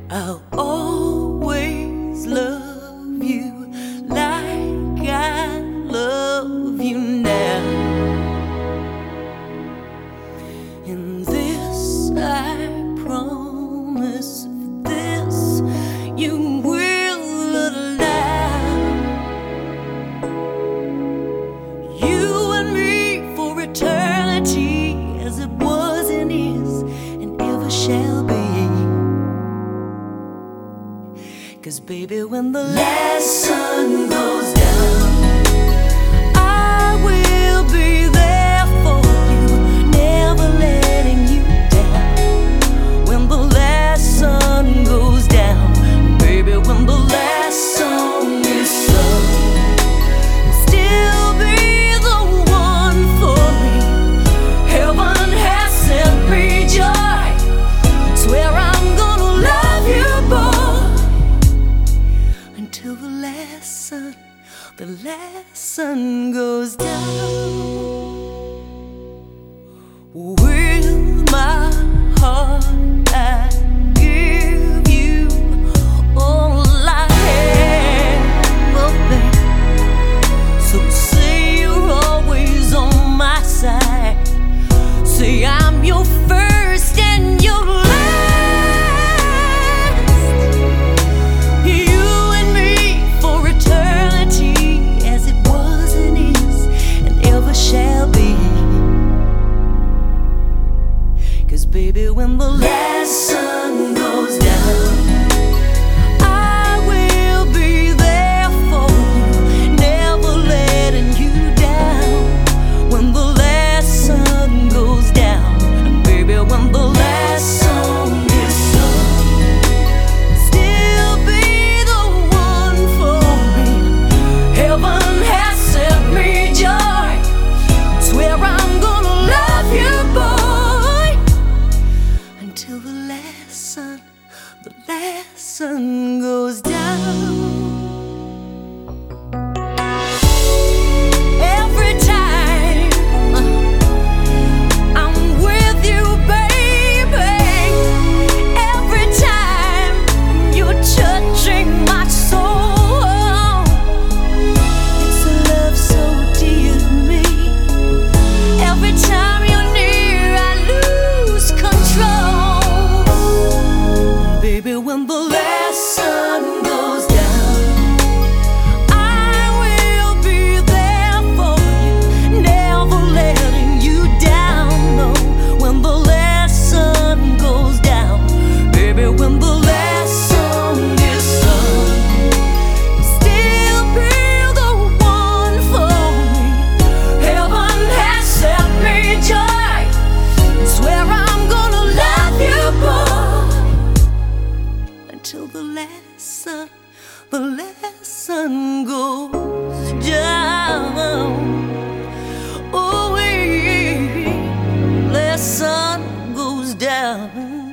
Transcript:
I'll always love you like I love you now. And this I promise, this you will allow. You and me for eternity, as it was and is and ever shall be. 'Cause baby, when the last sun goes down, I will be there for you, never letting you down. When the last sun goes down, baby, when the last song is sung, I'll still be the one for me. Heaven has sent me joy. Swear I'm gonna love you, boy, until the last sun goes down. With my heart I give you all I have, oh babe. So say you're always on my side. Say I'm your first and your last. Baby, when the last sun goes down, I will be there for you, never letting you down. When the last sun goes down, and baby, when the last song is sung, I'll still be the one for me. Heaven has sent me joy. Swear I'm gonna love you, boy, till the last sun goes down. Every time I'm with you, baby, every time you're touching my soul, it's a love so dear to me. Every time you're near, I lose control. Baby, when the last sun goes down, I will be there for you, never letting you down. No, when the last sun goes down, baby, when the last song is sung, you'll still be the one for me. Heaven has sent me joy. Swear I'm gonna love you, boy, till the last sun goes down. Oh, last sun goes down.